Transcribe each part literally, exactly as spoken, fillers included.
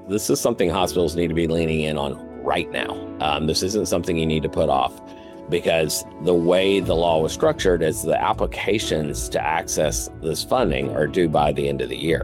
This is something hospitals need to be leaning in on right now. Um, this isn't something you need to put off, because the way the law was structured is the applications to access this funding are due by the end of the year.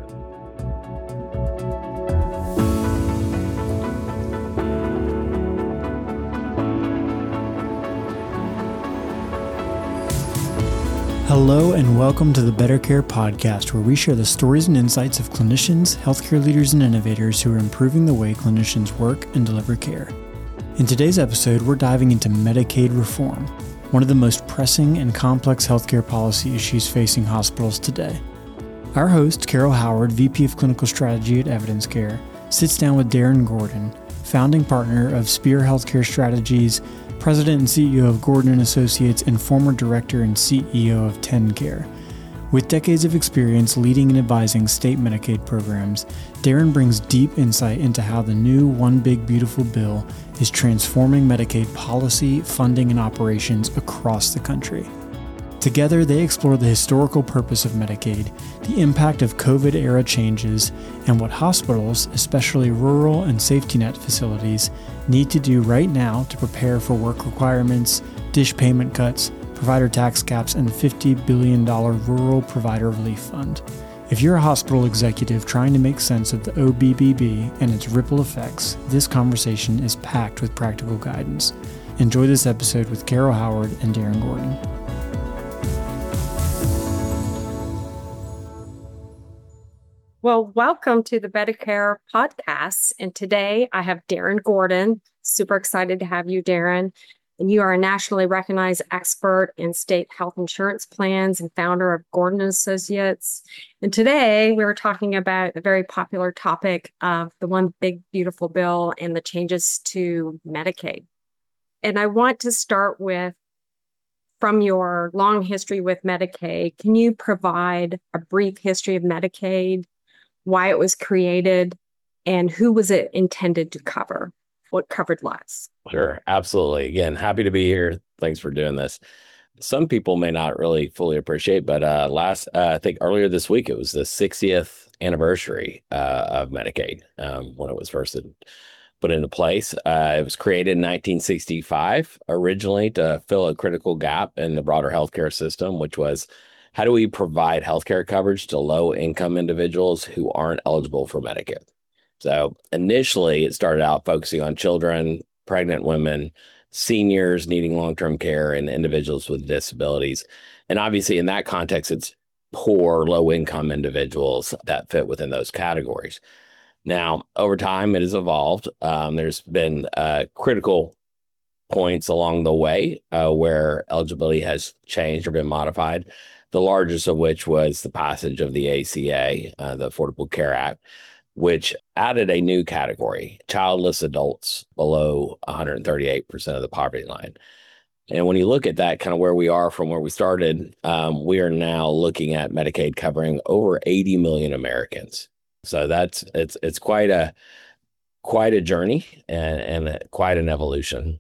Hello and welcome to the Better Care Podcast, where we share the stories and insights of clinicians, healthcare leaders, and innovators who are improving the way clinicians work and deliver care. In today's episode, we're diving into Medicaid reform, one of the most pressing and complex healthcare policy issues facing hospitals today. Our host, Carol Howard, V P of Clinical Strategy at Evidence Care, sits down with Darren Gordon, founding partner of Spear Healthcare Strategies, President and C E O of Gordon and Associates, and former Director and C E O of TennCare. With decades of experience leading and advising state Medicaid programs, Darren brings deep insight into how the new One Big Beautiful Bill is transforming Medicaid policy, funding, and operations across the country. Together, they explore the historical purpose of Medicaid, the impact of COVID-era changes, and what hospitals, especially rural and safety net facilities, need to do right now to prepare for work requirements, DSH payment cuts, provider tax caps, and the fifty billion dollars Rural Provider Relief Fund. If you're a hospital executive trying to make sense of the O B B B and its ripple effects, this conversation is packed with practical guidance. Enjoy this episode with Carol Howard and Darren Gordon. Well, welcome to the Better Care Podcast. And today I have Darren Gordon. Super excited to have you, Darren. And you are a nationally recognized expert in state health insurance plans and founder of Gordon and Associates. And today we were talking about a very popular topic of the One Big Beautiful Bill and the changes to Medicaid. And I want to start with, from your long history with Medicaid, can you provide a brief history of Medicaid, why it was created, and who was it intended to cover? What covered less? Sure, absolutely. Again, happy to be here. Thanks for doing this. Some people may not really fully appreciate, but uh, last, uh, I think earlier this week, it was the sixtieth anniversary uh, of Medicaid um, when it was first put into place. Uh, it was created in nineteen sixty-five, originally to fill a critical gap in the broader healthcare system, which was, how do we provide healthcare coverage to low-income individuals who aren't eligible for Medicaid? So initially, it started out focusing on children, pregnant women, seniors needing long-term care, and individuals with disabilities. And obviously, in that context, it's poor, low-income individuals that fit within those categories. Now, over time, it has evolved. Um, there's been uh, critical points along the way uh, where eligibility has changed or been modified, the largest of which was the passage of the A C A, uh, the Affordable Care Act, which added a new category, childless adults below one hundred thirty-eight percent of the poverty line. And when you look at that, kind of where we are from where we started, um, we are now looking at Medicaid covering over eighty million Americans. So that's it's it's quite a quite a journey and, and a, quite an evolution.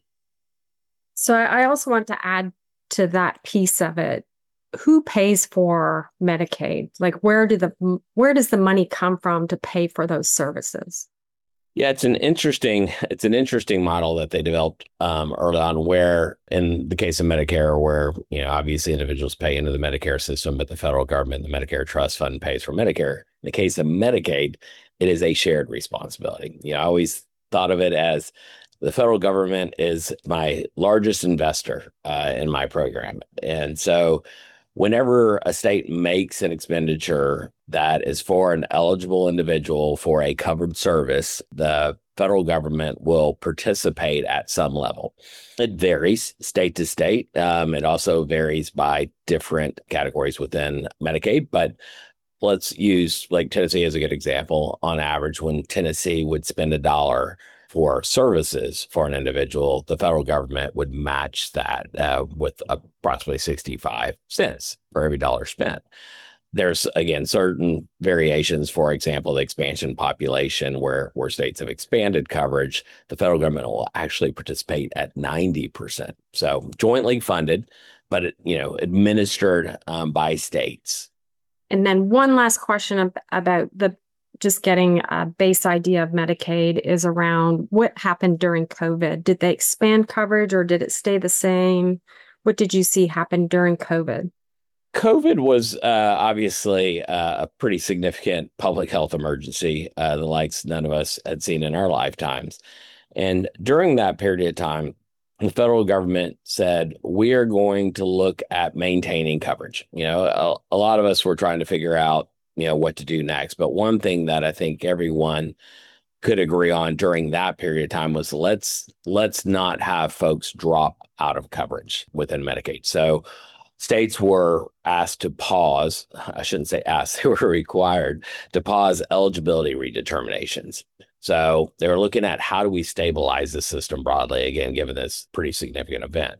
So I also want to add to that piece of it. Who pays for Medicaid? Like, where do the where does the money come from to pay for those services? Yeah, it's an interesting it's an interesting model that they developed um, early on, where in the case of Medicare, where you know obviously individuals pay into the Medicare system, but the federal government, the Medicare Trust Fund, pays for Medicare. In the case of Medicaid, it is a shared responsibility. You know, I always thought of it as the federal government is my largest investor uh, in my program, and so whenever a state makes an expenditure that is for an eligible individual for a covered service, the federal government will participate at some level. It varies state to state. Um, it also varies by different categories within Medicaid, but let's use like Tennessee as a good example. On average, when Tennessee would spend a dollar for services for an individual, the federal government would match that uh, with approximately sixty-five cents for every dollar spent. There's, again, certain variations. For example, the expansion population, where, where states have expanded coverage, the federal government will actually participate at ninety percent. So jointly funded, but, it, you know, administered um, by states. And then one last question ab- about the just getting a base idea of Medicaid is around what happened during COVID. Did they expand coverage or did it stay the same? What did you see happen during COVID? COVID was uh, obviously uh, a pretty significant public health emergency, uh, the likes none of us had seen in our lifetimes. And during that period of time, the federal government said, we are going to look at maintaining coverage. You know, a, a lot of us were trying to figure out, you know, what to do next. But one thing that I think everyone could agree on during that period of time was let's let's not have folks drop out of coverage within Medicaid. So states were asked to pause, I shouldn't say asked, they were required to pause eligibility redeterminations. So they were looking at how do we stabilize the system broadly, again, given this pretty significant event.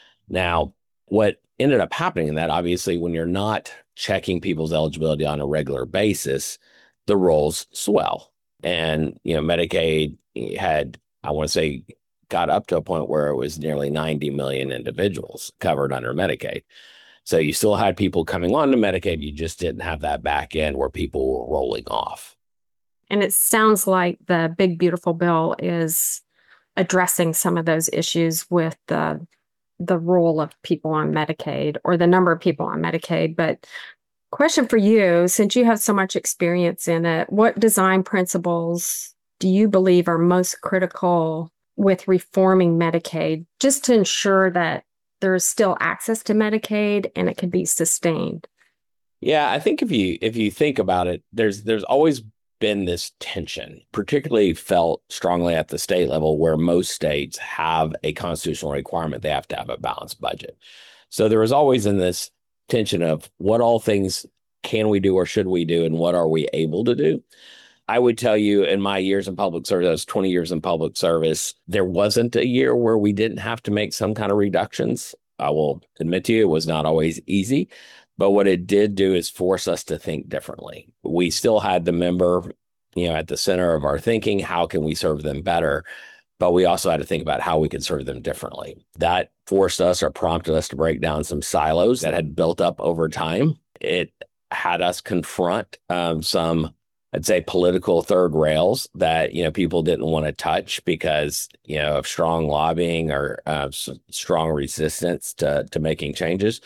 Now, what ended up happening in that, obviously, when you're not checking people's eligibility on a regular basis, the rolls swell. And, you know, Medicaid had, I want to say, got up to a point where it was nearly ninety million individuals covered under Medicaid. So you still had people coming on to Medicaid. You just didn't have that back end where people were rolling off. And it sounds like the big, beautiful bill is addressing some of those issues with the, the role of people on Medicaid or the number of people on Medicaid. But question for you, since you have so much experience in it, what design principles do you believe are most critical with reforming Medicaid, just to ensure that there's still access to Medicaid and it can be sustained? Yeah, I think if you if you think about it, there's there's always been this tension, particularly felt strongly at the state level, where most states have a constitutional requirement they have to have a balanced budget. So there was always in this tension of what all things can we do or should we do, and what are we able to do? I would tell you in my years in public service, I was twenty years in public service, there wasn't a year where we didn't have to make some kind of reductions. I will admit to you, it was not always easy, but what it did do is force us to think differently. We still had the member, you know, at the center of our thinking, how can we serve them better? But we also had to think about how we could serve them differently. That forced us or prompted us to break down some silos that had built up over time. It had us confront um, some, I'd say, political third rails that, you know, people didn't want to touch because, you know, of strong lobbying or uh, s- strong resistance to, to making changes.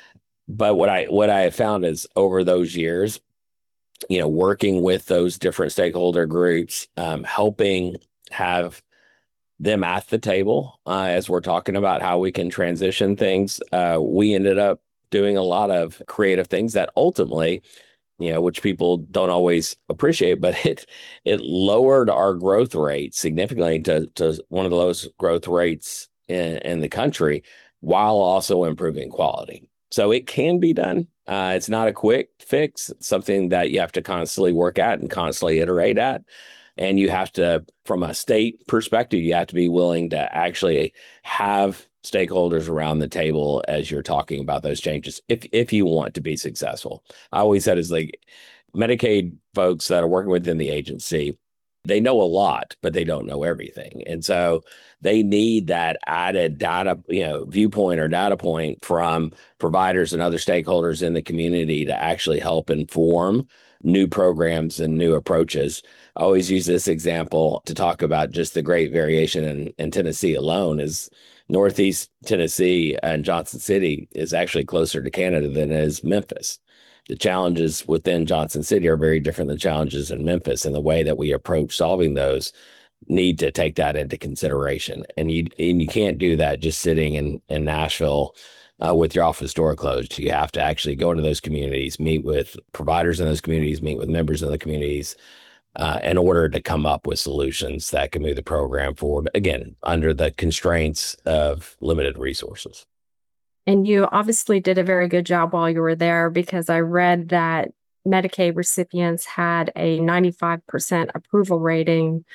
But what I what I have found is over those years, you know, working with those different stakeholder groups, um, helping have them at the table uh, as we're talking about how we can transition things, uh, we ended up doing a lot of creative things that ultimately, you know, which people don't always appreciate, but it it lowered our growth rate significantly to, to one of the lowest growth rates in, in the country, while also improving quality. So it can be done. Uh, it's not a quick fix. It's something that you have to constantly work at and constantly iterate at. And you have to, from a state perspective, you have to be willing to actually have stakeholders around the table as you're talking about those changes, if if you want to be successful. I always said is like Medicaid folks that are working within the agency, they know a lot, but they don't know everything. And so they need that added data, you know, viewpoint or data point from providers and other stakeholders in the community to actually help inform new programs and new approaches. I always use this example to talk about just the great variation in, in Tennessee alone is Northeast Tennessee and Johnson City is actually closer to Canada than it is Memphis. The challenges within Johnson City are very different than challenges in Memphis, and the way that we approach solving those need to take that into consideration. And you and you can't do that just sitting in, in Nashville uh, with your office door closed. You have to actually go into those communities, meet with providers in those communities, meet with members in the communities uh, in order to come up with solutions that can move the program forward, again, under the constraints of limited resources. And you obviously did a very good job while you were there, because I read that Medicaid recipients had a ninety-five percent approval rating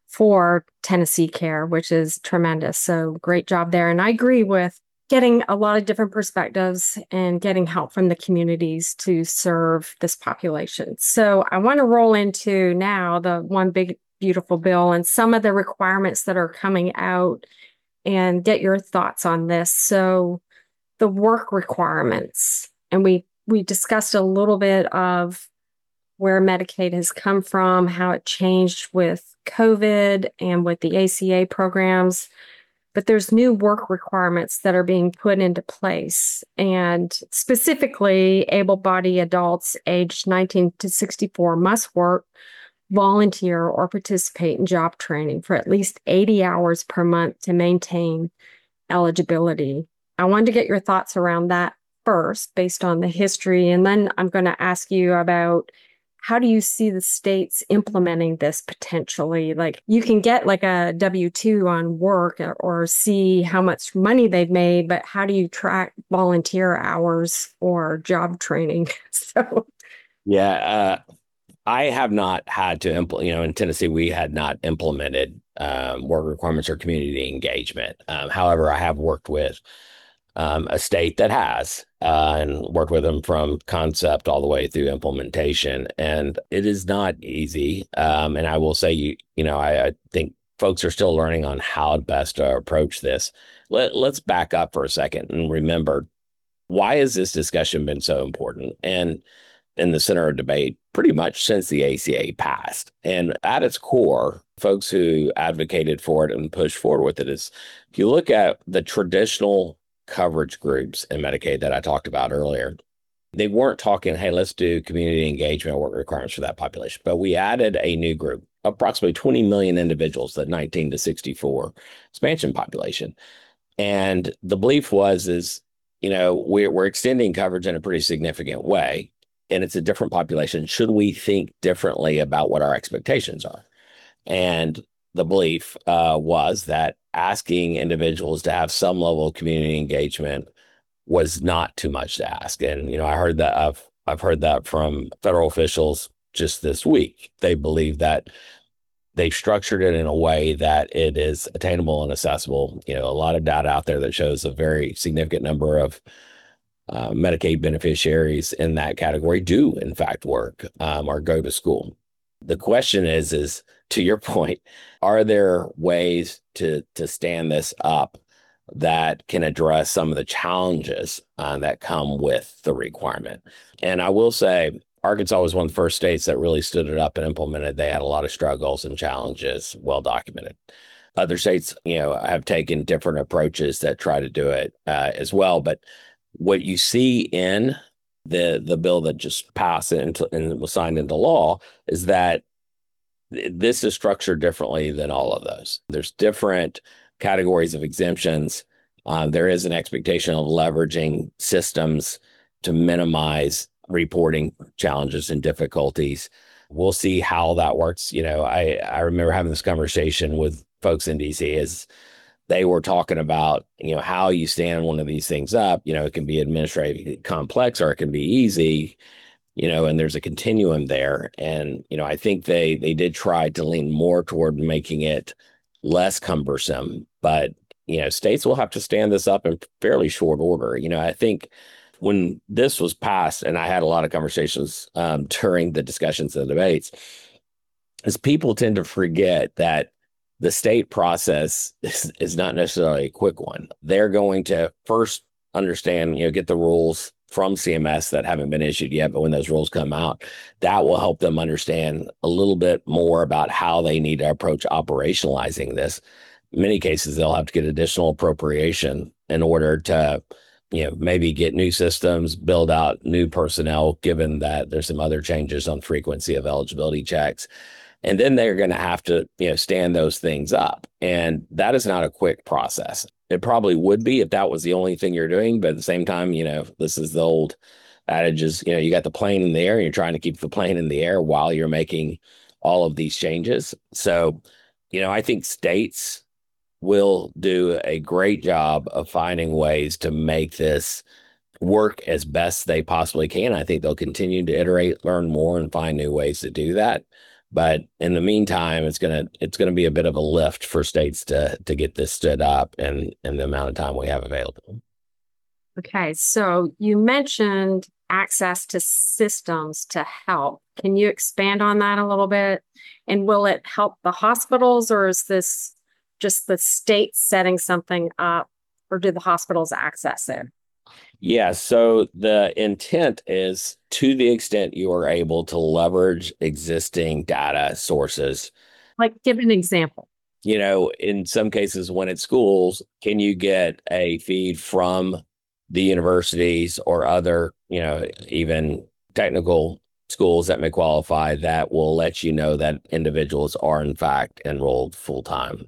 for Tennessee Care, which is tremendous. So great job there. And I agree with getting a lot of different perspectives and getting help from the communities to serve this population. So I want to roll into now the one big, beautiful bill and some of the requirements that are coming out and get your thoughts on this. So the work requirements, and we we discussed a little bit of where Medicaid has come from, how it changed with COVID and with the A C A programs. But there's new work requirements that are being put into place. And specifically, able-bodied adults aged nineteen to sixty-four must work, volunteer, or participate in job training for at least eighty hours per month to maintain eligibility. I wanted to get your thoughts around that first, based on the history. And then I'm going to ask you about, how do you see the states implementing this potentially? Like, you can get like a W two on work or, or see how much money they've made, but how do you track volunteer hours or job training? So, Yeah, uh, I have not had to implement, you know, in Tennessee, we had not implemented um, work requirements or community engagement. Um, however, I have worked with um, a state that has uh, and worked with them from concept all the way through implementation. And it is not easy. Um, and I will say, you, you know, I, I think folks are still learning on how best to approach this. Let, let's back up for a second and remember, why has this discussion been so important and in the center of debate pretty much since the A C A passed? And at its core, folks who advocated for it and pushed forward with it is, if you look at the traditional coverage groups in Medicaid that I talked about earlier, they weren't talking, hey, let's do community engagement work requirements for that population. But we added a new group, approximately twenty million individuals, that nineteen to sixty-four expansion population. And the belief was, is, you know, we're, we're extending coverage in a pretty significant way, and it's a different population. Should we think differently about what our expectations are? And the belief uh, was that asking individuals to have some level of community engagement was not too much to ask. And, you know, I heard that I've, I've heard that from federal officials just this week. They believe that they've structured it in a way that it is attainable and accessible. You know, a lot of data out there that shows a very significant number of uh, Medicaid beneficiaries in that category do, in fact, work um, or go to school. The question is, is to your point, are there ways to to stand this up that can address some of the challenges uh, that come with the requirement? And I will say, Arkansas was one of the first states that really stood it up and implemented. They had a lot of struggles and challenges, well documented. Other states, you know, have taken different approaches that try to do it uh, as well. But what you see in the the bill that just passed and, and was signed into law is that this is structured differently than all of those. There's different categories of exemptions. Uh, there is an expectation of leveraging systems to minimize reporting challenges and difficulties. We'll see how that works. You know, I, I remember having this conversation with folks in D C as they were talking about, you know, how you stand one of these things up. You know, it can be administratively complex or it can be easy, you know, and there's a continuum there. And, you know, I think they they did try to lean more toward making it less cumbersome, but, you know, states will have to stand this up in fairly short order. You know, I think when this was passed, and I had a lot of conversations um, during the discussions and debates, is people tend to forget that the state process is, is not necessarily a quick one. They're going to first understand, you know, get the rules from C M S that haven't been issued yet, but when those rules come out, that will help them understand a little bit more about how they need to approach operationalizing this. In many cases, they'll have to get additional appropriation in order to, you know, maybe get new systems, build out new personnel, given that there's some other changes on frequency of eligibility checks. And then they're going to have to, you know, stand those things up. And that is not a quick process. It probably would be if that was the only thing you're doing. But at the same time, you know, this is the old adage is, you know, you got the plane in the air and you're trying to keep the plane in the air while you're making all of these changes. So, you know, I think states will do a great job of finding ways to make this work as best they possibly can. I think they'll continue to iterate, learn more, and find new ways to do that. But in the meantime, it's gonna it's gonna be a bit of a lift for states to to get this stood up and in the amount of time we have available. Okay, so you mentioned access to systems to help. Can you expand on that a little bit? And will it help the hospitals, or is this just the state setting something up, or do the hospitals access it? Yeah, so the intent is to the extent you are able to leverage existing data sources. Like, give an example. You know, in some cases, when it's schools, can you get a feed from the universities or other, you know, even technical schools that may qualify that will let you know that individuals are in fact enrolled full time?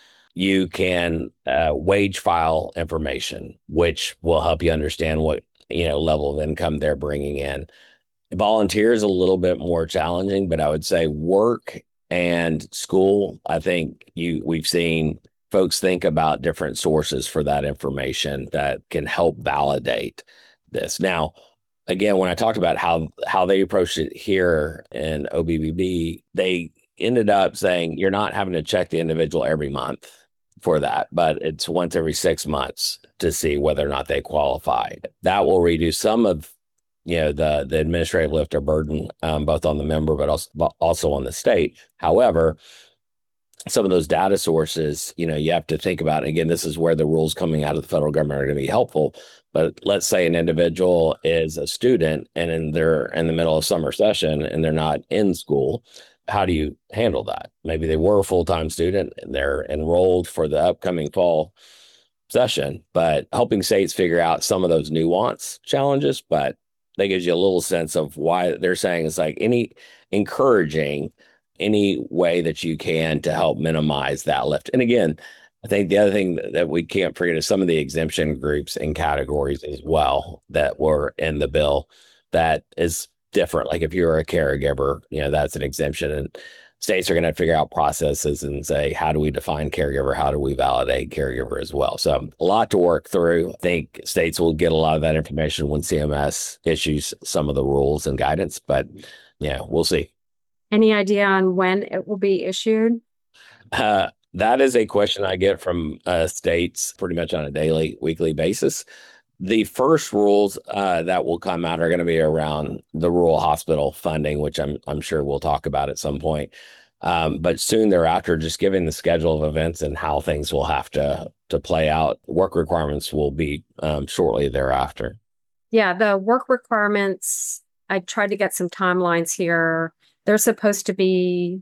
You can uh, wage file information, which will help you understand what, you know, level of income they're bringing in. Volunteer is a little bit more challenging, but I would say work and school, I think you we've seen folks think about different sources for that information that can help validate this. Now, again, when I talked about how how they approached it here in O B B B, they ended up saying you're not having to check the individual every month for that, but it's once every six months to see whether or not they qualify. That will reduce some of, you know, the the administrative lift or burden, um, both on the member, but also also on the state. However, some of those data sources, you know, you have to think about. And again, this is where the rules coming out of the federal government are going to be helpful. But let's say an individual is a student and in they're in the middle of summer session and they're not in school. How do you handle that? Maybe they were a full-time student and they're enrolled for the upcoming fall session, but helping states figure out some of those nuance challenges, but that gives you a little sense of why they're saying it's like any encouraging any way that you can to help minimize that lift. And again, I think the other thing that we can't forget is some of the exemption groups and categories as well that were in the bill that is different. Like if you're a caregiver, you know, that's an exemption, and states are going to figure out processes and say, how do we define caregiver? How do we validate caregiver as well? So a lot to work through. I think states will get a lot of that information when C M S issues some of the rules and guidance, but yeah, we'll see. Any idea on when it will be issued? Uh, that is a question I get from uh, states pretty much on a daily, weekly basis. The first rules uh, that will come out are going to be around the rural hospital funding, which I'm I'm sure we'll talk about at some point. Um, but soon thereafter, just given the schedule of events and how things will have to to play out, work requirements will be um, shortly thereafter. Yeah, the work requirements, I tried to get some timelines here. They're supposed to be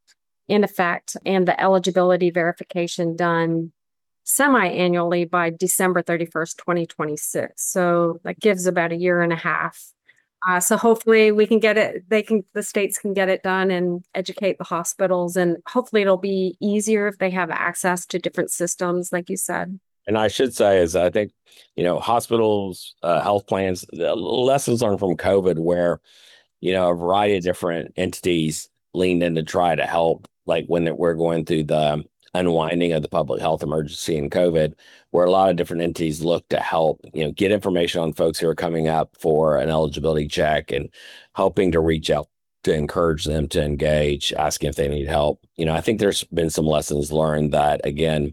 in effect and the eligibility verification done semi-annually by December thirty-first, twenty twenty-six. So that gives about a year and a half. Uh, so hopefully we can get it, they can, the states can get it done and educate the hospitals. And hopefully it'll be easier if they have access to different systems, like you said. And I should say is I think, you know, hospitals, uh, health plans, the lessons learned from COVID where, you know, a variety of different entities leaned in to try to help, like when we're going through the unwinding of the public health emergency in COVID, where a lot of different entities look to help, you know, get information on folks who are coming up for an eligibility check and helping to reach out to encourage them to engage, asking if they need help. You know, I think there's been some lessons learned that, again,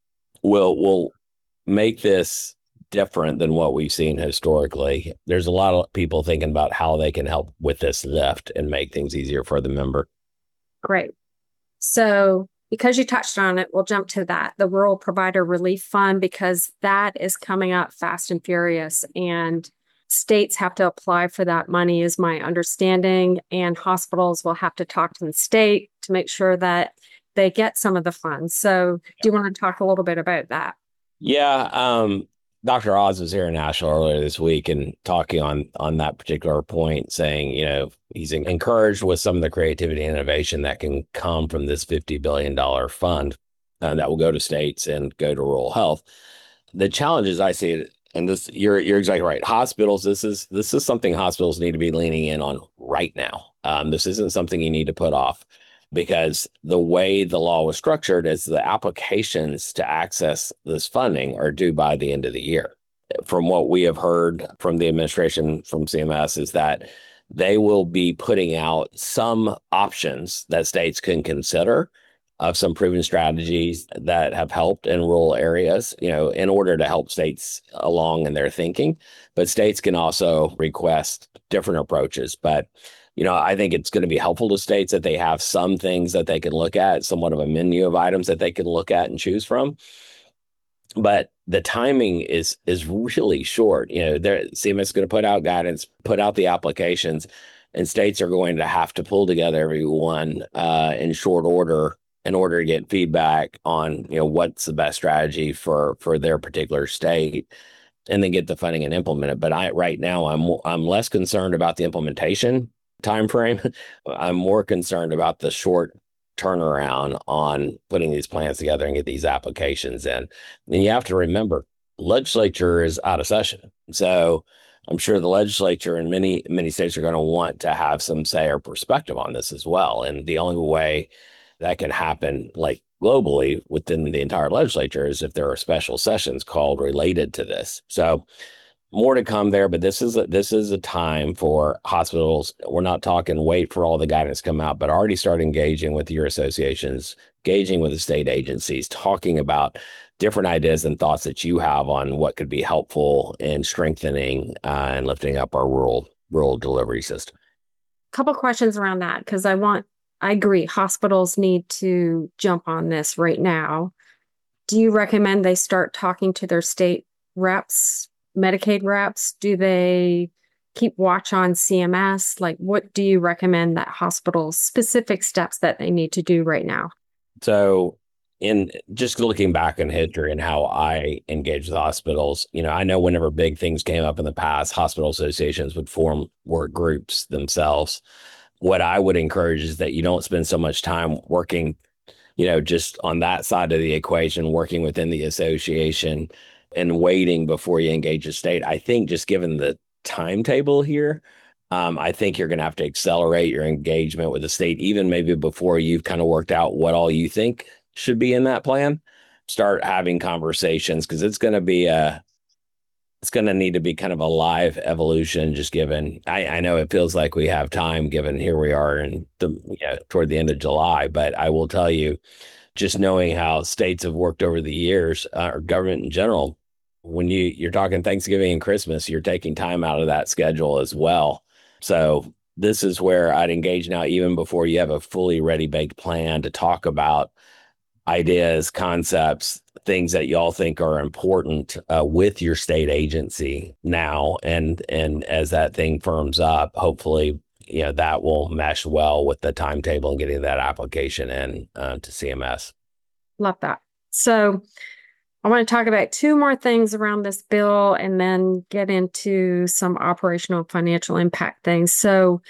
will will make this different than what we've seen historically. There's a lot of people thinking about how they can help with this lift and make things easier for the member. Great. So because you touched on it, we'll jump to that, the Rural Provider Relief Fund, because that is coming up fast and furious, and states have to apply for that money is my understanding, and hospitals will have to talk to the state to make sure that they get some of the funds. So do you want to talk a little bit about that? Yeah. Um, Doctor Oz was here in Nashville earlier this week and talking on on that particular point, saying, you know, he's encouraged with some of the creativity and innovation that can come from this fifty billion dollars fund uh, that will go to states and go to rural health. The challenges I see, and this you're you're exactly right. Hospitals, this is this is something hospitals need to be leaning in on right now. Um, this isn't something you need to put off, because the way the law was structured is the applications to access this funding are due by the end of the year. From what we have heard from the administration, from C M S, is that they will be putting out some options that states can consider of some proven strategies that have helped in rural areas, you know, in order to help states along in their thinking. But states can also request different approaches. But you know, I think it's going to be helpful to states that they have some things that they can look at, somewhat of a menu of items that they can look at and choose from. but the timing is is really short. You know, there C M S is going to put out guidance, put out the applications, and states are going to have to pull together everyone uh, in short order in order to get feedback on, you know, what's the best strategy for for their particular state, and then get the funding and implement it. But I right now I'm I'm less concerned about the implementation time frame. I'm more concerned about the short turnaround on putting these plans together and get these applications in. And you have to remember, legislature is out of session. So I'm sure the legislature in many, many states are going to want to have some say or perspective on this as well. And the only way that can happen, like globally within the entire legislature, is if there are special sessions called related to this. So more to come there, but this is a, this is a time for hospitals. We're not talking wait for all the guidance to come out, but already start engaging with your associations, engaging with the state agencies, talking about different ideas and thoughts that you have on what could be helpful in strengthening uh, and lifting up our rural rural delivery system. A couple questions around that, because I want, I agree, hospitals need to jump on this right now. Do you recommend they start talking to their state reps, Medicaid reps? Do they keep watch on C M S? Like, what do you recommend that hospitals, specific steps that they need to do right now? So in just looking back in history and how I engage with hospitals, you know, I know whenever big things came up in the past, hospital associations would form work groups themselves. What I would encourage is that you don't spend so much time working, you know, just on that side of the equation, working within the association and waiting before you engage a state. I think just given the timetable here, um, I think you're going to have to accelerate your engagement with the state, even maybe before you've kind of worked out what all you think should be in that plan. Start having conversations, because it's going to be a, it's going to need to be kind of a live evolution, just given, I, I know it feels like we have time given here we are in the, you know, toward the end of July, but I will tell you, just knowing how states have worked over the years, uh, or government in general, when you, you're talking Thanksgiving and Christmas, you're taking time out of that schedule as well. So this is where I'd engage now, even before you have a fully ready baked plan, to talk about ideas, concepts, things that y'all think are important uh, with your state agency now. And, and as that thing firms up, hopefully, you know, that will mesh well with the timetable and getting that application in uh, to C M S. Love that. So I want to talk about two more things around this bill and then get into some operational financial impact things. So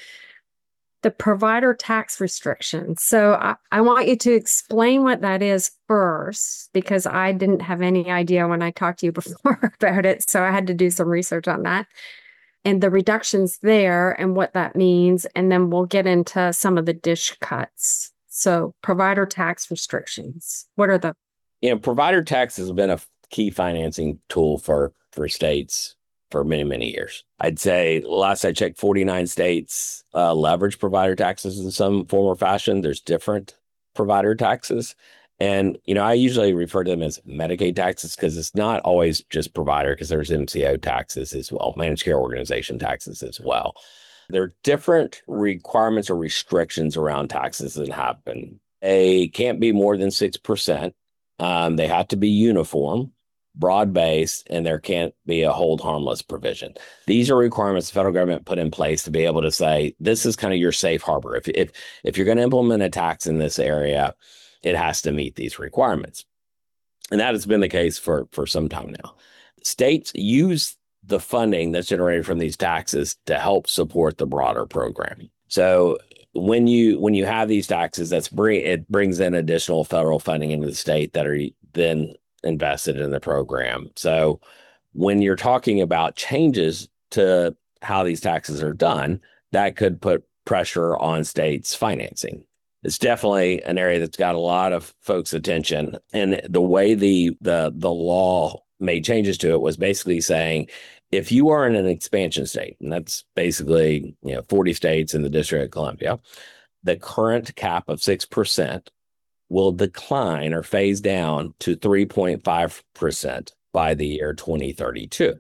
the provider tax restriction. So I, I want you to explain what that is first, because I didn't have any idea when I talked to you before about it. So I had to do some research on that and the reductions there and what that means. And then we'll get into some of the dish cuts. So provider tax restrictions, what are the You know, provider tax has been a key financing tool for, for states for many, many years. I'd say last I checked, forty-nine states uh, leverage provider taxes in some form or fashion. There's different provider taxes. And, you know, I usually refer to them as Medicaid taxes, because it's not always just provider, because there's M C O taxes as well, managed care organization taxes as well. There are different requirements or restrictions around taxes that happen. They can't be more than six percent. Um, they have to be uniform, broad-based, and there can't be a hold harmless provision. These are requirements the federal government put in place to be able to say, this is kind of your safe harbor. If, if, if you're going to implement a tax in this area, it has to meet these requirements. And that has been the case for, for some time now. States use the funding that's generated from these taxes to help support the broader program. So when you when you have these taxes, that's bring it brings in additional federal funding into the state that are then invested in the program. So when you're talking about changes to how these taxes are done, that could put pressure on states' financing. It's definitely an area that's got a lot of folks' attention. And the way the the the law made changes to it was basically saying, if you are in an expansion state, and that's basically, you know, forty states in the District of Columbia, the current cap of six percent will decline or phase down to three point five percent by the year twenty thirty-two.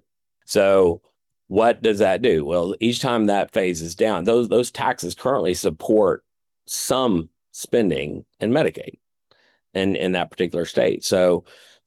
So what does that do? Well, each time that phases down, those, those taxes currently support some spending in Medicaid in, in that particular state. So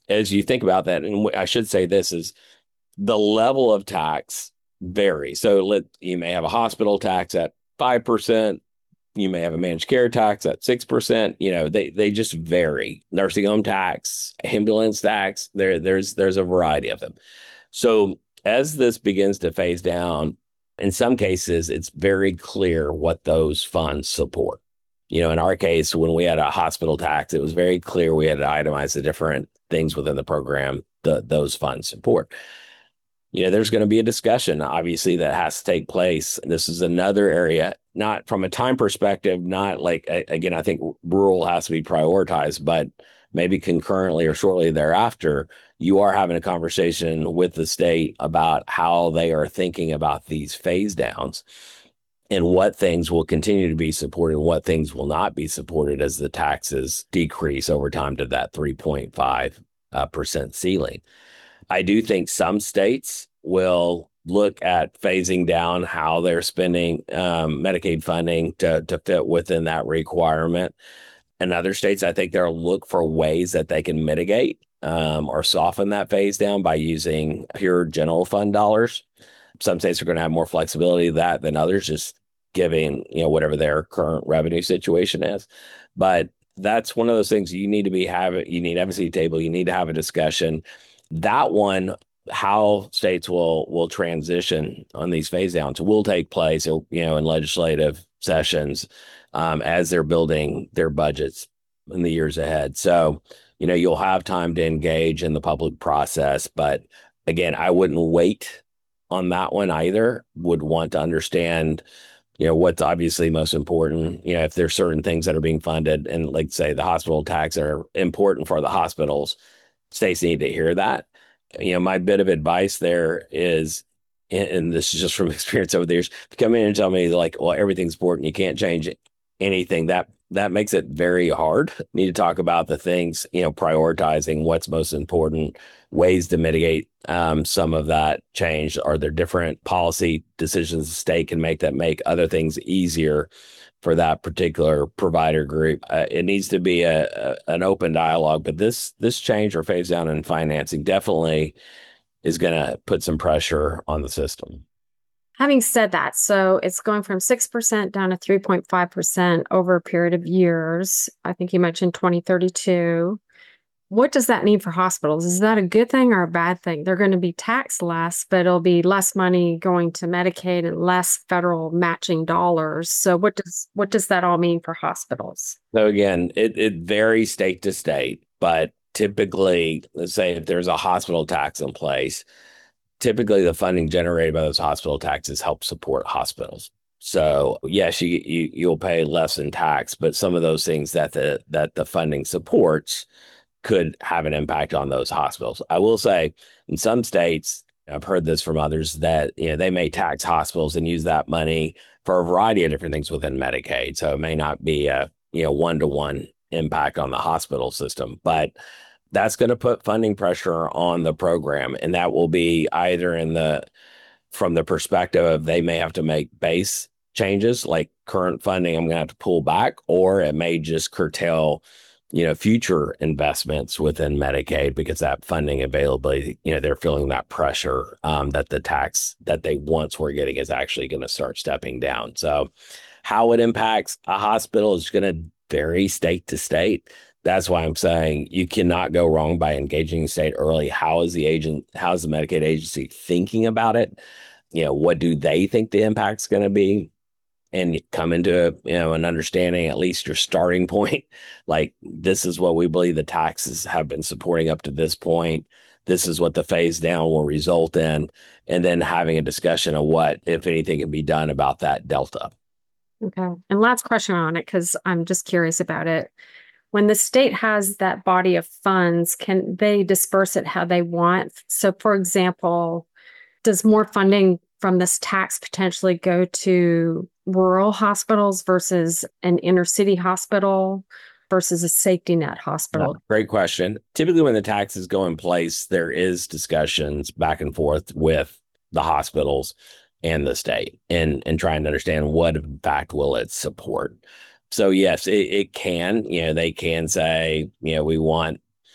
as you think about that, and I should say this is the level of tax varies. So let you may have a hospital tax at five percent. You may have a managed care tax at six percent. You know, they they just vary. Nursing home tax, ambulance tax, there there's there's a variety of them. So as this begins to phase down, in some cases, it's very clear what those funds support. You know, in our case, when we had a hospital tax, it was very clear we had to itemize the different things within the program that those funds support. You know, there's going to be a discussion, obviously, that has to take place. This is another area, not from a time perspective, not like, again, I think rural has to be prioritized, but maybe concurrently or shortly thereafter, you are having a conversation with the state about how they are thinking about these phase downs and what things will continue to be supported and what things will not be supported as the taxes decrease over time to that three point five percent uh, ceiling. I do think some states will look at phasing down how they're spending um, Medicaid funding to, to fit within that requirement. In other states, I think they'll look for ways that they can mitigate um, or soften that phase down by using pure general fund dollars. Some states are going to have more flexibility of that than others, just giving, you know, whatever their current revenue situation is. But that's one of those things you need to be having, you need to have a seat table, you need to have a discussion. That one, how states will will transition on these phase downs will take place, you know, in legislative sessions um, as they're building their budgets in the years ahead. So, you know, you'll have time to engage in the public process. But again, I wouldn't wait on that one either. Would want to understand, you know, what's obviously most important. You know, if there's certain things that are being funded, and like say the hospital tax are important for the hospitals, states need to hear that. You know, my bit of advice there is, and this is just from experience over the years, to come in and tell me like, well, everything's important, you can't change anything, that that makes it very hard. You need to talk about the things, you know, prioritizing what's most important, ways to mitigate um, some of that change. Are there different policy decisions the state can make that make other things easier for that particular provider group? Uh, it needs to be a, a an open dialogue, but this this change or phase down in financing definitely is going to put some pressure on the system. Having said that, so it's going from six percent down to three point five percent over a period of years. I think you mentioned twenty thirty-two. What does that mean for hospitals? Is that a good thing or a bad thing? They're going to be taxed less, but it'll be less money going to Medicaid and less federal matching dollars. So what does what does that all mean for hospitals? So again, it, it varies state to state, but typically, let's say if there's a hospital tax in place, typically the funding generated by those hospital taxes help support hospitals. So yes, you, you you'll pay less in tax, but some of those things that the that the funding supports could have an impact on those hospitals. I will say in some states, I've heard this from others, that, you know, they may tax hospitals and use that money for a variety of different things within Medicaid. So it may not be a, you know, one-to-one impact on the hospital system, but that's going to put funding pressure on the program. And that will be either in the, from the perspective of they may have to make base changes, like current funding, I'm going to have to pull back, or it may just curtail, you know, future investments within Medicaid because that funding availability, you know, they're feeling that pressure um, that the tax that they once were getting is actually going to start stepping down. So how it impacts a hospital is going to vary state to state. That's why I'm saying you cannot go wrong by engaging the state early. How is the agent, how is the Medicaid agency thinking about it? You know, what do they think the impact's going to be? And come into, you know, an understanding, at least your starting point, like this is what we believe the taxes have been supporting up to this point. This is what the phase down will result in. And then having a discussion of what, if anything, can be done about that delta. Okay. And last question on it, because I'm just curious about it. When the state has that body of funds, can they disperse it how they want? So, for example, does more funding from this tax potentially go to rural hospitals versus an inner city hospital versus a safety net hospital? Great question. Typically, when the taxes go in place, there is discussions back and forth with the hospitals and the state and, and trying to understand what in fact will it support. So yes, it, it can, you know, they can say, you know, we want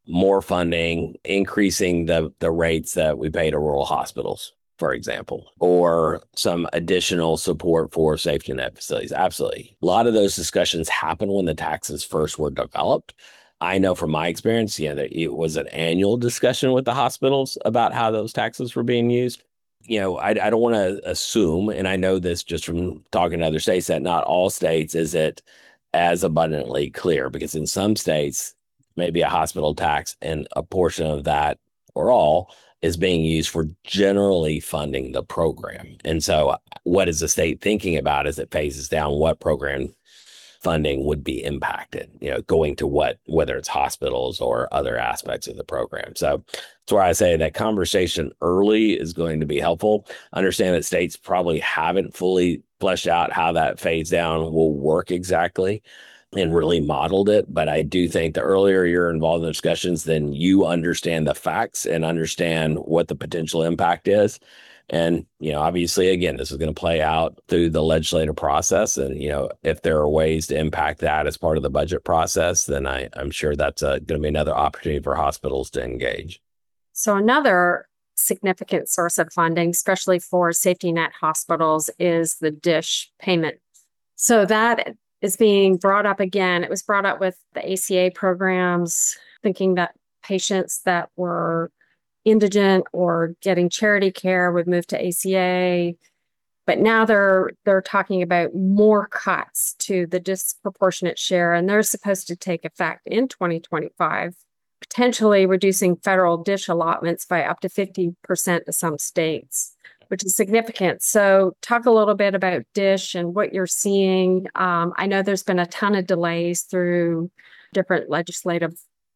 more funding, increasing the the rates that we pay to rural hospitals, for example, or some additional support for safety net facilities. Absolutely. A lot of those discussions happen when the taxes first were developed. I know from my experience, you know, that it was an annual discussion with the hospitals about how those taxes were being used. You know, I, I don't want to assume, and I know this just from talking to other states, that not all states is it as abundantly clear, because in some states, maybe a hospital tax and a portion of that or all is being used for generally funding the program. And so what is the state thinking about as it phases down what program funding would be impacted, you know, going to what, whether it's hospitals or other aspects of the program. So that's where I say that conversation early is going to be helpful. Understand that states probably haven't fully fleshed out how that phase down will work exactly and really modeled it. But I do think the earlier you're involved in discussions, then you understand the facts and understand what the potential impact is. And, you know, obviously, again, this is going to play out through the legislative process. And, you know, if there are ways to impact that as part of the budget process, then I, I'm sure that's uh, going to be another opportunity for hospitals to engage. So another significant source of funding, especially for safety net hospitals, is the DSH payment. So that is being brought up again. It was brought up with the A C A programs, thinking that patients that were indigent or getting charity care would move to A C A. But now they're they're talking about more cuts to the disproportionate share, and they're supposed to take effect in twenty twenty-five, potentially reducing federal DSH allotments by up to fifty percent to some states, which is significant. So talk a little bit about DSH and what you're seeing. Um, I know there's been a ton of delays through different legislative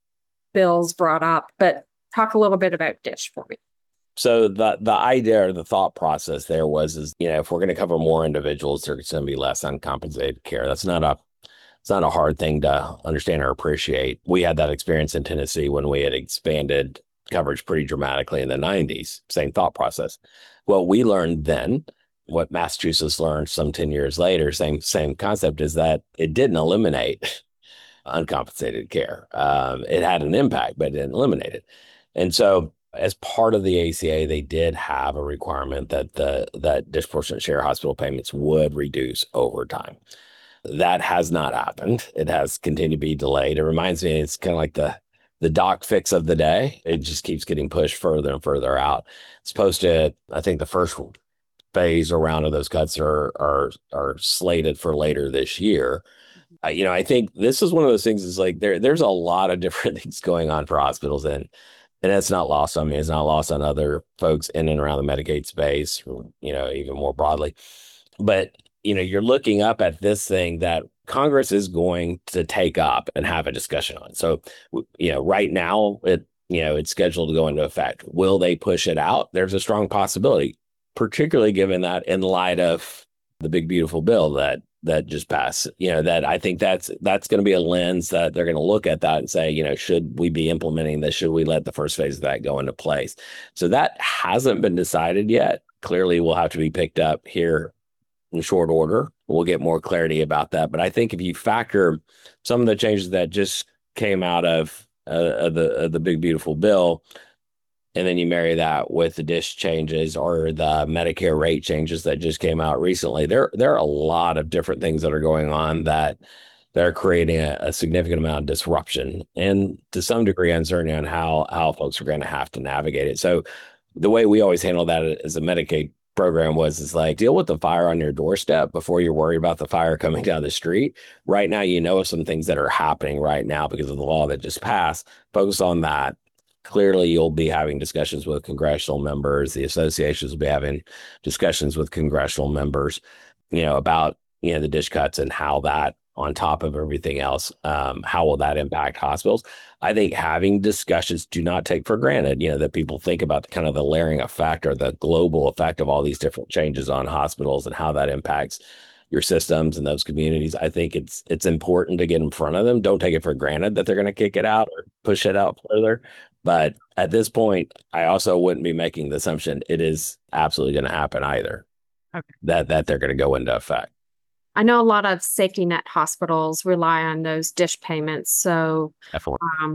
bills brought up, but talk a little bit about DSH for me. So the the idea or the thought process there was, is, you know, if we're going to cover more individuals, there's going to be less uncompensated care. That's not a, it's not a hard thing to understand or appreciate. We had that experience in Tennessee when we had expanded coverage pretty dramatically in the nineties. Same thought process. What we learned then, what Massachusetts learned some ten years later, same same concept, is that it didn't eliminate uncompensated care. Um, it had an impact, but it didn't eliminate it. And so as part of the A C A, they did have a requirement that the that disproportionate share hospital payments would reduce over time. That has not happened. It has continued to be delayed. It reminds me, it's kind of like the the doc fix of the day. It just keeps getting pushed further and further out. It's supposed to, I think the first phase or round of those cuts are are are slated for later this year. Uh, you know, I think this is one of those things, is like there there's a lot of different things going on for hospitals, and And it's not lost on me. It's not lost on other folks in and around the Medicaid space, you know, even more broadly. But, you know, you're looking up at this thing that Congress is going to take up and have a discussion on. So, you know, right now, it, you know, it's scheduled to go into effect. Will they push it out? There's a strong possibility, particularly given that in light of the big, beautiful bill that that just passed, you know, that I think that's that's going to be a lens that they're going to look at that and say, you know, should we be implementing this? Should we let the first phase of that go into place? So that hasn't been decided yet. Clearly, will have to be picked up here in short order. We'll get more clarity about that. But I think if you factor some of the changes that just came out of, uh, of the of the big, beautiful bill, and then you marry that with the DSH changes or the Medicare rate changes that just came out recently, there, there are a lot of different things that are going on that they're creating a, a significant amount of disruption and to some degree uncertainty on how, how folks are going to have to navigate it. So the way we always handle that as a Medicaid program was, is like, deal with the fire on your doorstep before you're worried about the fire coming down the street. Right now, you know, some things that are happening right now because of the law that just passed. Focus on that. Clearly, you'll be having discussions with congressional members. The associations will be having discussions with congressional members, you know, about, you know, the DSH cuts and how that, on top of everything else, um, how will that impact hospitals? I think having discussions, do not take for granted, you know, that people think about the kind of the layering effect or the global effect of all these different changes on hospitals and how that impacts your systems and those communities. I think it's it's important to get in front of them. Don't take it for granted that they're going to kick it out or push it out further. But at this point, I also wouldn't be making the assumption it is absolutely going to happen either. Okay. That that they're going to go into effect. I know a lot of safety net hospitals rely on those DSH payments. So um,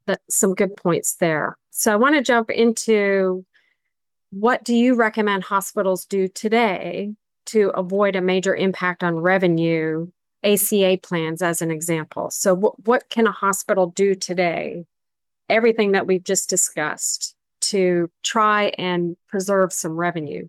That some good points there. So I want to jump into, what do you recommend hospitals do today to avoid a major impact on revenue? A C A plans as an example. So w- what can a hospital do today? Everything that we've just discussed to try and preserve some revenue.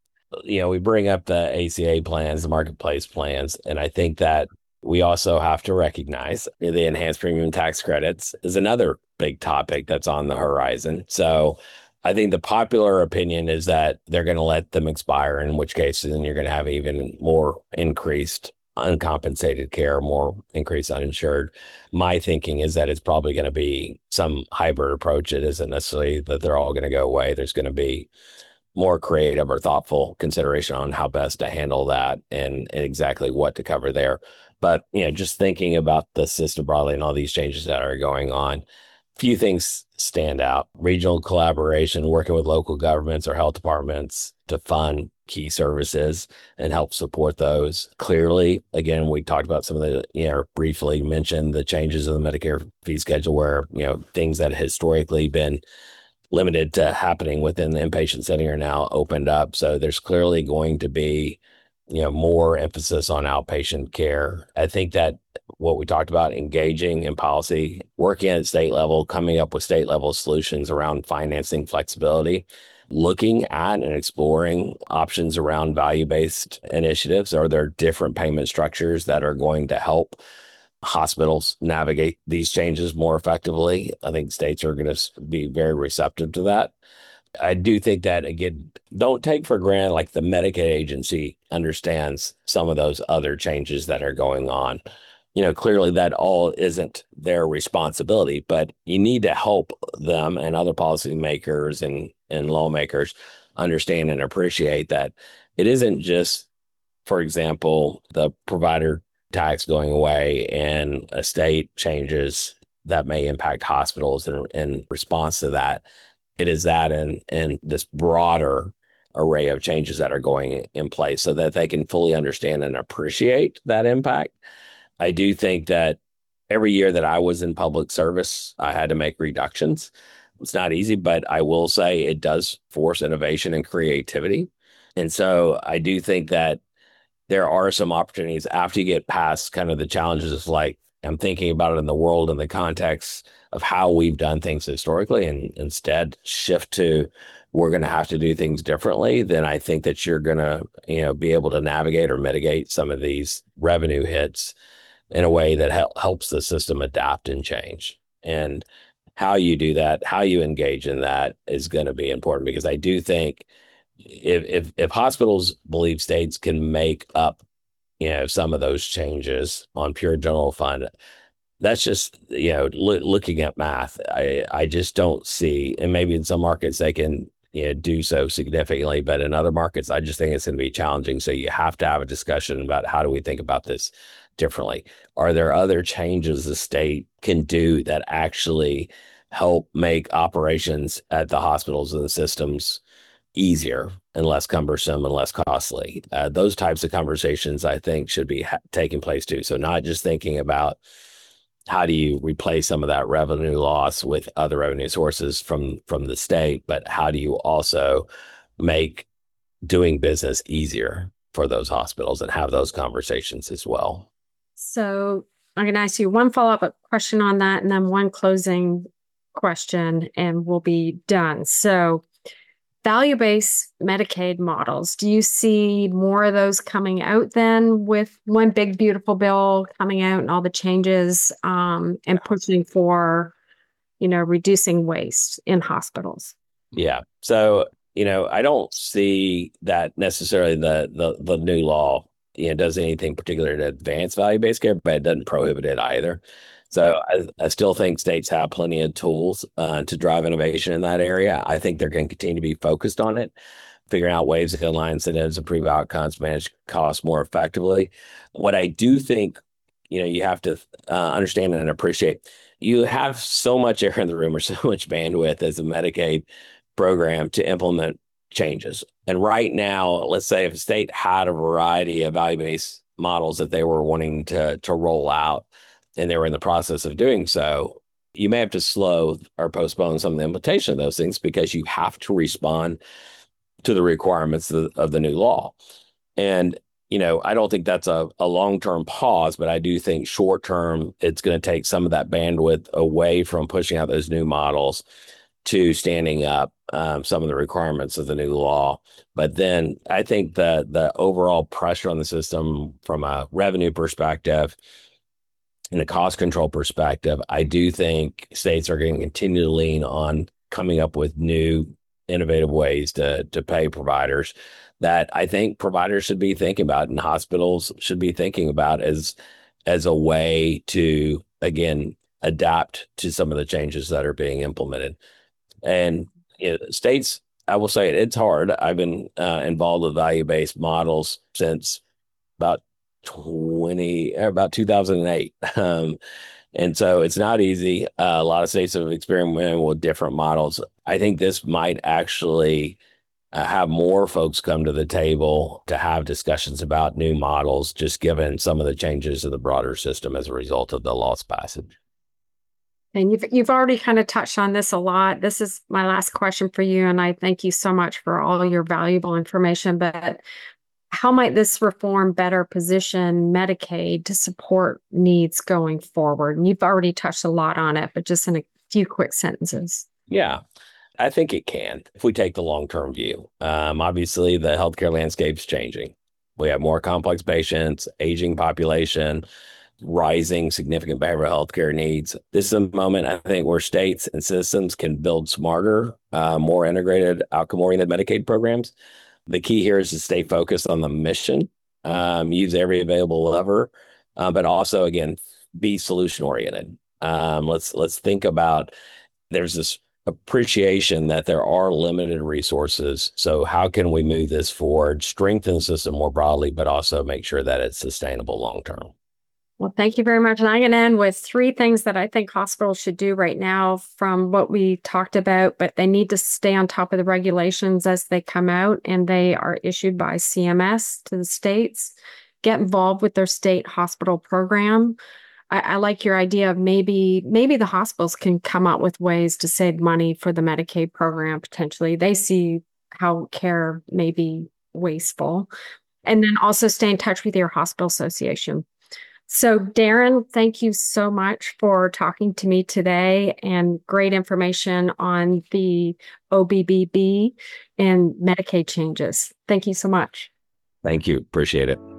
You know, we bring up the A C A plans, the marketplace plans, and I think that we also have to recognize the enhanced premium tax credits is another big topic that's on the horizon. So I think the popular opinion is that they're going to let them expire, in which case then you're going to have even more increased uncompensated care, more increased uninsured. My thinking is that it's probably going to be some hybrid approach. It isn't necessarily that they're all going to go away. There's going to be more creative or thoughtful consideration on how best to handle that and, and exactly what to cover there. But, you know, just thinking about the system broadly and all these changes that are going on, few things stand out. Regional collaboration, working with local governments or health departments to fund key services and help support those. Clearly, again, we talked about some of the, you know, briefly mentioned the changes in the Medicare fee schedule where, you know, things that historically been limited to happening within the inpatient setting are now opened up. So there's clearly going to be, you know, more emphasis on outpatient care. I think that what we talked about, engaging in policy, working at state level, coming up with state level solutions around financing flexibility, looking at and exploring options around value-based initiatives. Are there different payment structures that are going to help hospitals navigate these changes more effectively? I think states are going to be very receptive to that. I do think that, again, don't take for granted like the Medicaid agency understands some of those other changes that are going on. You know, clearly that all isn't their responsibility, but you need to help them and other policymakers and, and lawmakers understand and appreciate that it isn't just, for example, the provider tax going away and a state changes that may impact hospitals in, in response to that. It is that and, and this broader array of changes that are going in place so that they can fully understand and appreciate that impact. I do think that every year that I was in public service, I had to make reductions. It's not easy, but I will say it does force innovation and creativity. And so I do think that there are some opportunities after you get past kind of the challenges, like I'm thinking about it in the world in the context of how we've done things historically, and instead shift to we're going to have to do things differently. Then I think that you're going to, you know, be able to navigate or mitigate some of these revenue hits in a way that hel- helps the system adapt and change. And how you do that, how you engage in that is going to be important, because I do think if if if hospitals believe states can make up, you know, some of those changes on pure general fund, that's just, you know, lo- looking at math. I I just don't see, and maybe in some markets they can, you know, do so significantly, but in other markets, I just think it's going to be challenging. So you have to have a discussion about how do we think about this differently? Are there other changes the state can do that actually help make operations at the hospitals and the systems easier and less cumbersome and less costly? Uh, those types of conversations, I think, should be ha- taking place too. So not just thinking about how do you replace some of that revenue loss with other revenue sources from from the state, but how do you also make doing business easier for those hospitals and have those conversations as well? So I'm going to ask you one follow-up question on that and then one closing question, and we'll be done. So value-based Medicaid models, do you see more of those coming out then, with one big beautiful bill coming out and all the changes um, and pushing for, you know, reducing waste in hospitals? Yeah. So, you know, I don't see that necessarily the the the new law, you know, does anything particular to advance value-based care, but it doesn't prohibit it either. So I, I still think states have plenty of tools uh, to drive innovation in that area. I think they're going to continue to be focused on it, figuring out ways to align incentives, improve outcomes, manage costs more effectively. What I do think, you know, you have to uh, understand and appreciate, you have so much air in the room or so much bandwidth as a Medicaid program to implement changes. And right now, let's say if a state had a variety of value-based models that they were wanting to to roll out, and they were in the process of doing so, you may have to slow or postpone some of the implementation of those things because you have to respond to the requirements of the, of the new law. And, you know, I don't think that's a, a long-term pause, but I do think short-term, it's going to take some of that bandwidth away from pushing out those new models to standing up um, some of the requirements of the new law. But then I think the the overall pressure on the system from a revenue perspective and a cost control perspective, I do think states are going to continue to lean on coming up with new innovative ways to to pay providers that I think providers should be thinking about and hospitals should be thinking about as as a way to, again, adapt to some of the changes that are being implemented. And you know, states, I will say it, it's hard. I've been uh, involved with value-based models since about twenty, about two thousand eight. Um, and so it's not easy. Uh, a lot of states have experimented with different models. I think this might actually uh, have more folks come to the table to have discussions about new models, just given some of the changes to the broader system as a result of the law's passage. And you've you've already kind of touched on this a lot. This is my last question for you, and I thank you so much for all your valuable information. But how might this reform better position Medicaid to support needs going forward? And you've already touched a lot on it, but just in a few quick sentences. Yeah, I think it can if we take the long-term view. Um, obviously, the healthcare landscape's changing. We have more complex patients, aging population, rising significant behavioral health care needs. This is a moment, I think, where states and systems can build smarter, uh, more integrated, outcome-oriented Medicaid programs. The key here is to stay focused on the mission, um, use every available lever, uh, but also, again, be solution-oriented. Um, let's let's think about, there's this appreciation that there are limited resources. So how can we move this forward, strengthen the system more broadly, but also make sure that it's sustainable long-term? Well, thank you very much. And I'm going to end with three things that I think hospitals should do right now from what we talked about, but they need to stay on top of the regulations as they come out and they are issued by C M S to the states. Get involved with their state hospital program. I, I like your idea of maybe, maybe the hospitals can come up with ways to save money for the Medicaid program potentially. They see how care may be wasteful. And then also stay in touch with your hospital association. So, Darren, thank you so much for talking to me today and great information on the O B B B and Medicaid changes. Thank you so much. Thank you. Appreciate it.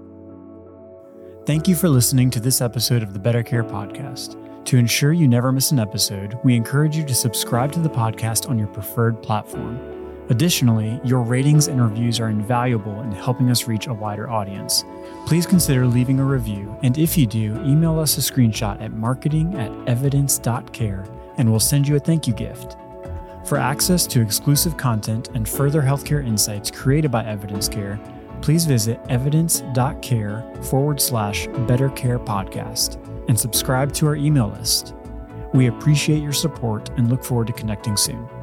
Thank you for listening to this episode of the Better Care Podcast. To ensure you never miss an episode, we encourage you to subscribe to the podcast on your preferred platform. Additionally, your ratings and reviews are invaluable in helping us reach a wider audience. Please consider leaving a review, and if you do, email us a screenshot at marketing at evidence dot care, and we'll send you a thank you gift. For access to exclusive content and further healthcare insights created by Evidence Care, please visit evidence.care forward slash Better Care Podcast and subscribe to our email list. We appreciate your support and look forward to connecting soon.